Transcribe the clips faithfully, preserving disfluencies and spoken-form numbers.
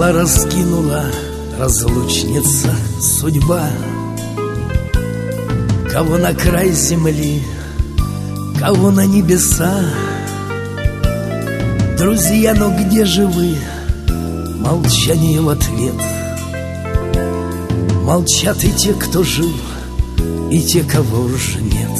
Весла раскинула разлучница судьба. Кого на край земли, кого на небеса. Друзья, но где же вы? Молчание в ответ. Молчат и те, кто жил, и те, кого уже нет.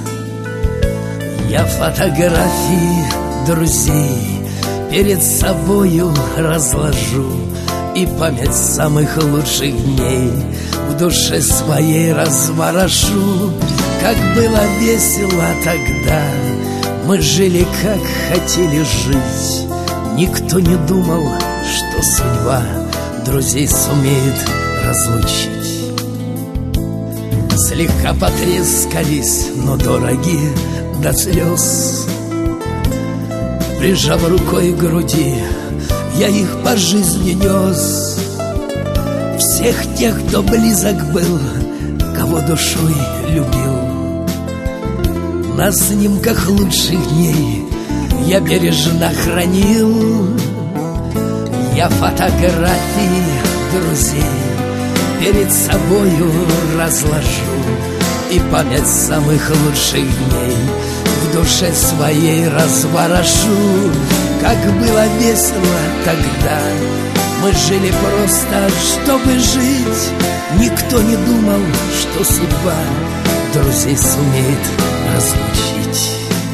Я фотографии друзей перед собою разложу, и память самых лучших дней в душе своей разворошу. Как было весело тогда, мы жили, как хотели жить. Никто не думал, что судьба друзей сумеет разлучить. Слегка потрескались, но дороги до слез. Прижав рукой к груди, я их по жизни нес. Всех тех, кто близок был, кого душой любил. На снимках лучших дней я бережно хранил. Я фотографии друзей перед собою разложу, и память самых лучших дней в душе своей разворошу. Как было весело тогда, мы жили просто, чтобы жить. Никто не думал, что судьба друзей сумеет разлучить.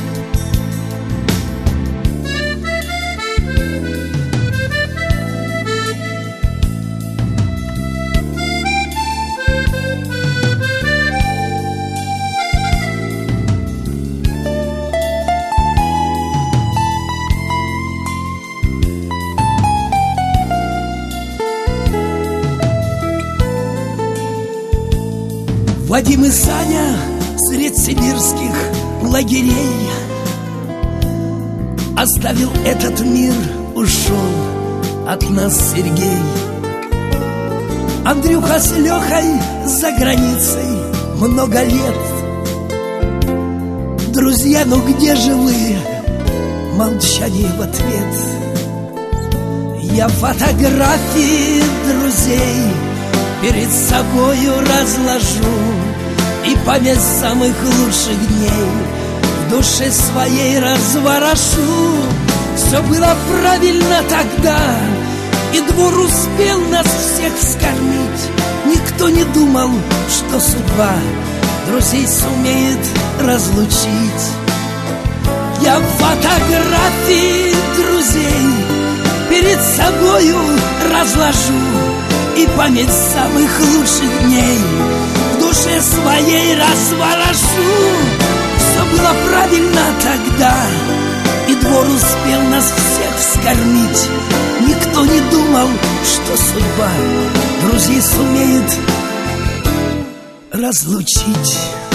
Вадим и Саня средь сибирских лагерей. Оставил этот мир, ушел от нас Сергей. Андрюха с Лехой за границей много лет. Друзья, ну где же вы? Молчание в ответ. Я фотографии друзей перед собою разложу, и память самых лучших дней в душе своей разворошу. Все было правильно тогда, и двор успел нас всех вскормить. Никто не думал, что судьба друзей сумеет разлучить. Я фотографии друзей перед собою разложу, и память самых лучших дней в душе своей разворошу. Все было правильно тогда, и двор успел нас всех вскормить. Никто не думал, что судьба друзей сумеет разлучить.